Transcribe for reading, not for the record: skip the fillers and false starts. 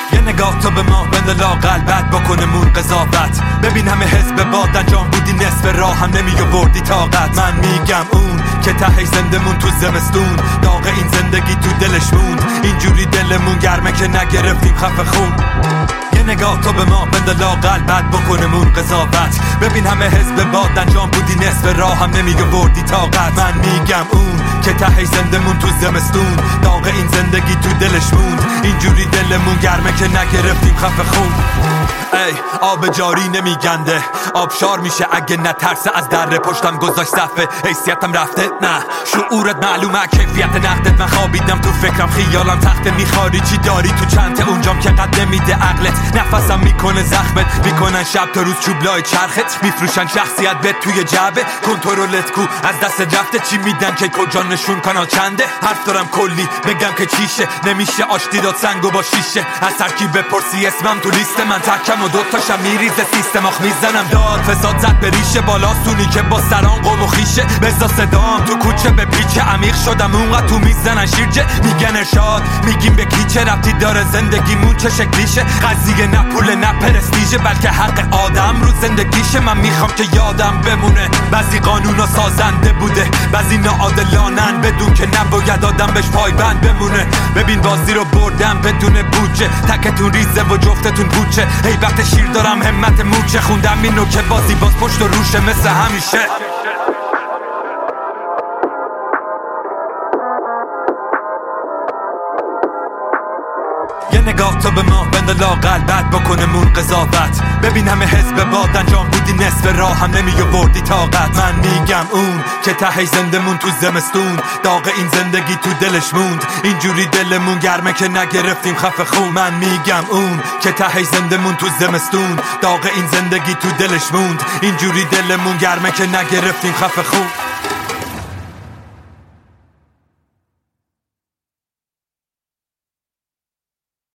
یه نگاه تو به ما بنده لاقل بعد بکنمون قضاوت. ببین همه حزب باد انجام بودی نصف راه هم نمی‌آوردی طاقت. من میگم اون که ته زندمون تو زمستون، داغ این زندگی تو دلش موند. اینجوری دلمون گرمه که نگرفتیم خفه خون. یه نگاه تو به ما بنده لاقل بعد بکنمون قضاوت. ببین همه حزب باد انجام بودی نصف راه هم نمی‌آوردی طاقت. من میگم اون که ته زندمون تو زمستون، داغ این زندگی تو دلش موند. اینجوری دلمون گرمه که نگرفتیم خفه خون. ای آب جاری نمیگنده، آبشار میشه اگه نترسه از دره پشتم گذاشت صفه. حیثیتم رفته نه شعورت معلومه، کیفیت نقدت. من خوابیدم تو فکرم خیالم تخته. میخواری چی داری تو چنته اونجام که قد نمیده عقلت. نفسم میکنه زخمت، میکنن شب تا روز چوبلای چرخت. میفروشن شخصیت به توی جعبه، کنترلت کو از دست رفته. چی میدن که کجا نشون کانال چنده. حرف دارم کلی بگم که چیشه، نمیشه آشتی داد سنگو با شیشه. از ترکیب بپرسی اسمم تو لیست من تکم و دوتاشم میریزه سیستم. آخ میزنم داد فساد زد به ریشه، بالاستونی که با سران قوم و خیشه. بزا صدام تو کوچه به پیچه عمیق شدم اونقدر تو میزنن شیرجه. میگن ارشاد میگیم به کی چه ربطی داره زندگیمون چه شکلیشه. قضیه نه پول نه پرستیژه بلکه حق آدم رو زندگیشه. من میخوام که یادم بمونه بعضی قانونا سازنده بوده، بعضی ناعادلانن بدون که نباید آدم بهش پایبند بمونه. ببین بازی رو بردم بدون بودجه، تکتون ریزه و جفتتون پوچه. هی وقت شیر دارم همت مورچه، خوندم اینو که بازی باز پشت و روشه مثل همیشه. یه نگاه تو به ما بنده لاقل بعد بکنمون قضاوت. ببین همه حزب باد انجام بودی نصف راه هم نمی‌آوردی طاقت. من میگم اون که ته زندمون تو زمستون، داغ این زندگی تو دلش موند. اینجوری دلمون گرمه که نگرفتیم خفه خون. من میگم اون که ته زندمون تو زمستون، داغ این زندگی تو دلش موند. اینجوری دلمون گرمه که نگرفتیم خفه خون.